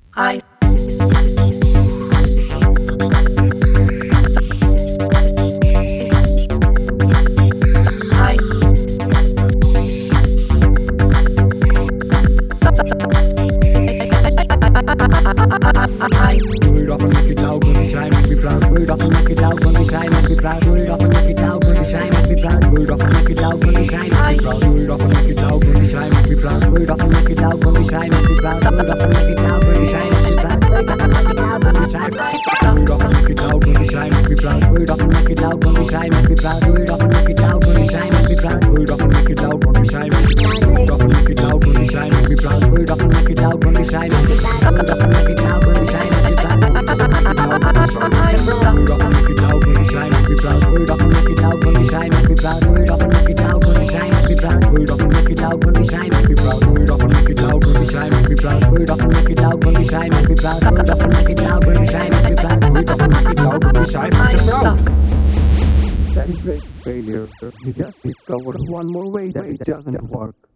I Do it up and make it loud when we shine, make me proud. Do it up and make it loud when we shine, make me proud. Do it up and make it loud when we shine, make me proud. Do it up and make it loud when we shine, make me proud. Do it up and make it loud when we shine, make me proud. Do it up and make it loud when we shine, make me proud. Do it up and make it loud when we shine, make me proud. Do it up and make it loud when we shine. Do it up and make it loud when we shine, make me proud. Do it up and make it loud when we shine, make me proud. Do it up and make it loud when we shine, make me proud. Do it up and make it loud when we shine, make me proud. Do it up and make it loud when we shine, make me proud. Do it up and make it loud when we shine, make me proud. Do it up and make it loud when we shine, make me proud. Make it loud when we shine, make me proud. Do it up and make it loud when we shine, make me proud. Do it up and make it loud when we shine, make me proud. Do it up and make it loud when we shine, make me proud. Do it up and make it loud when we shine, make me proud. Do it up and make it loud when we shine, make me proud. Do it up and make it loud when we shine, make me proud. Do it up and make it loud when we shine, make me proud. That is great failure. You just discovered one more way that it doesn't work.